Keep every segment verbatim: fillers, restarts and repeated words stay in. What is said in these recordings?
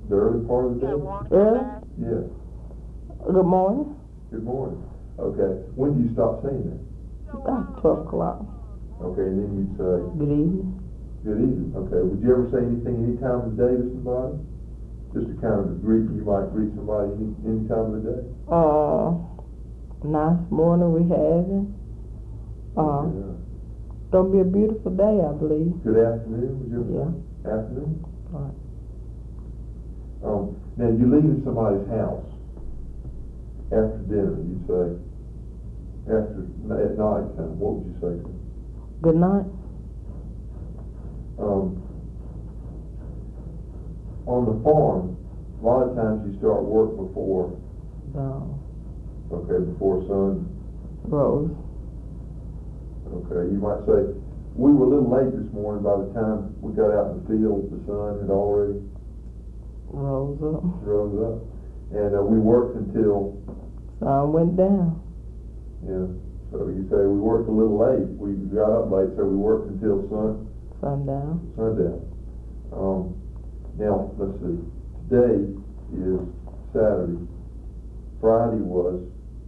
The early part of the day? Early? Yeah. Good morning. Good morning. Okay. When do you stop saying that? About twelve o'clock. Okay, and then you'd say, Good evening. good evening. Okay. Would you ever say anything any time of the day to somebody? Just to kind of greet, you might greet somebody any, any time of the day? Uh, nice morning we having. Uh, Okay, uh, gonna be a beautiful day, I believe. Good afternoon, would you ever Yeah. say? Afternoon? Right. Um, now, you leave at somebody's house after dinner, you say, after, at night time, what would you say to them? Good night. Um, on the farm, a lot of times you start work before, No. okay, before sun. Rose. Okay, you might say, we were a little late this morning. By the time we got out in the field, the sun had already Rose up. rose up. And uh, we worked until, Sun went down. yeah, so you say we worked a little late. We got up late, so we worked until sun, Sundown. sundown. Um, now, let's see. Today is Saturday. Friday was,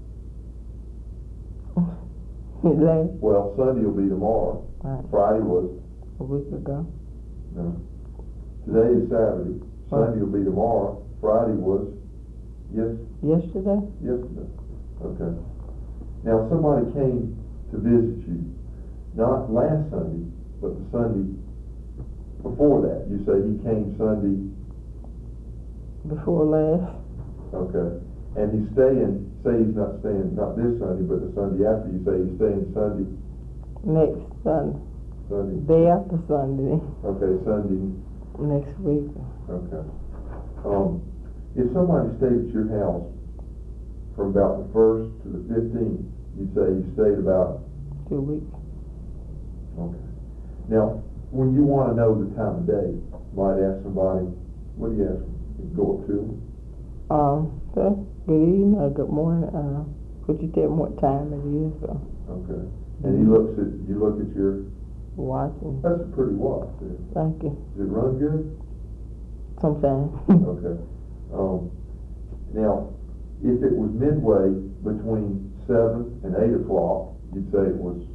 Last well, Sunday will be tomorrow. right. Friday was, A week ago. no. Today is Saturday. Sunday will be tomorrow. Friday was, yes, Yesterday? yesterday. Okay. Now, somebody came to visit you, not last Sunday, but the Sunday before that. You say he came Sunday, Before last? okay. And he's staying, say he's not staying, not this Sunday, but the Sunday after. You say he's staying Sunday, Next Sunday. Sunday, Day after Sunday. okay, Sunday, Next week. okay. Um, if somebody stayed at your house from about the first to the fifteenth, you'd say he stayed about, Two weeks. okay. Now, when you want to know the time of day, you might ask somebody, what do you ask them? You go up to them? Um, sir, good evening or good morning. Uh, could you tell me what time it is? Uh, Okay. And he looks at, you look at your, watching. that's a pretty watch there. Thank you. Does it run good? Sometimes. Okay. Um, now, if it was midway between seven and eight o'clock, you'd say it was,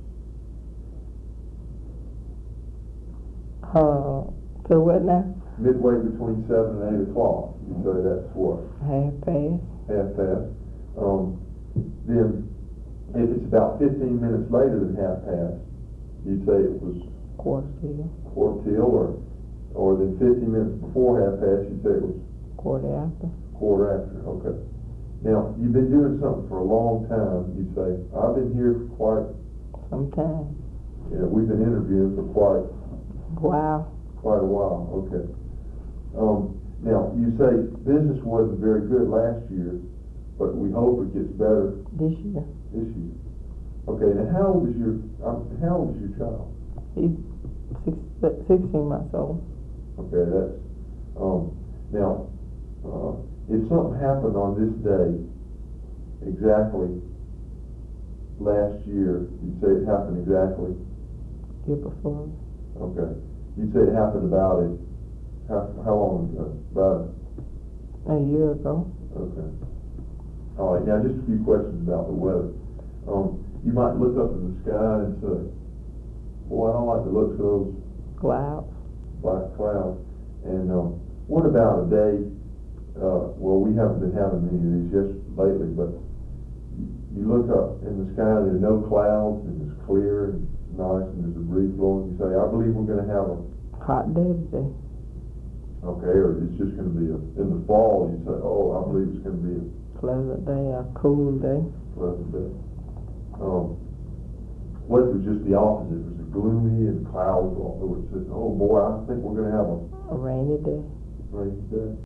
uh, so what now? midway between seven and eight o'clock, you'd say that's what? Half past. Half past. Um, then, if it's about fifteen minutes later than half past, you'd say it was Quarter till. quarter till, or, or then fifteen minutes before half past, you'd say it was Quarter after. quarter after. Okay. Now, you've been doing something for a long time. You'd say, I've been here for quite, Sometime. yeah, we've been interviewing for quite, Wow. quite a while. Okay. Um, now, you say business wasn't very good last year, but we hope it gets better This year. this year. Okay, now how old is your, um, how old is your child? He's six, sixteen months old. Okay, that's, um, now, uh, if something happened on this day exactly last year, you'd say it happened exactly, Year before. okay. You'd say it happened about it, how, how long ago? About, A year ago. okay. All right, now just a few questions about the weather. Um, you might look up in the sky and say, boy, I don't like the looks of those Clouds. black clouds. And um, what about a day, uh, well, we haven't been having many of these just lately, but you, you look up in the sky, there's no clouds, and it's clear and nice, and there's a breeze blowing. You say, I believe we're going to have a, Hot day today. okay, or it's just going to be a, in the fall, you say, oh, I believe it's going to be a Pleasant day, a cool day. pleasant day. Um, what if it was just the opposite? It was gloomy and clouds all over it. Says, oh boy, I think we're going to have a A rainy day. rainy day.